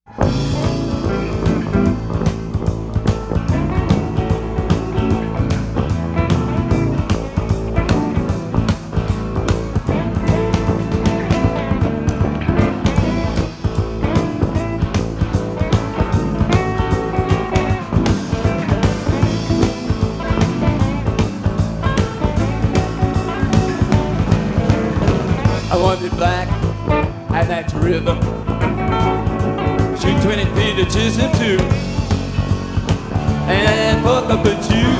I want to be black and that's rhythm. Shoot 20 feet to Chisholm too, and fuck up the two.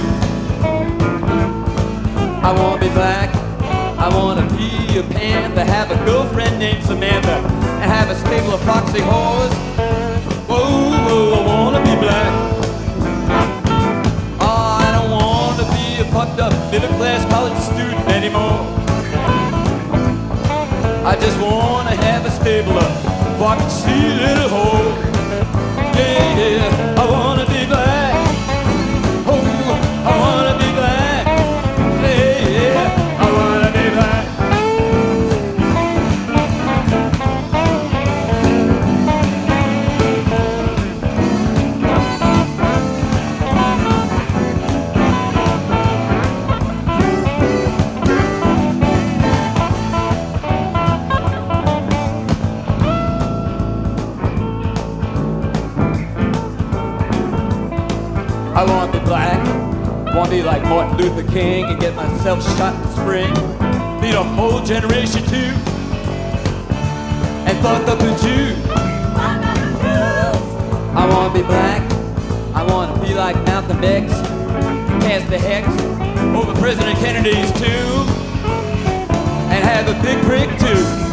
I want to be black, I want to be a panther, have a girlfriend named Samantha, and have a stable of foxy whores. Whoa, whoa, I want to be black. Oh, I don't want to be a fucked up middle class college student anymore. I just wanna have a stable of foxy little hoes. Yeah, yeah, I wanna be black. Oh, I wanna be black. Yeah, yeah, I wanna be black. I want to be black, want to be like Martin Luther King and get myself shot in the spring. Beat a whole generation too, and fuck up the Jews. I want to be black, I want to be like Malcolm X, cast the hex over President Kennedy's tomb, and have a big prick too.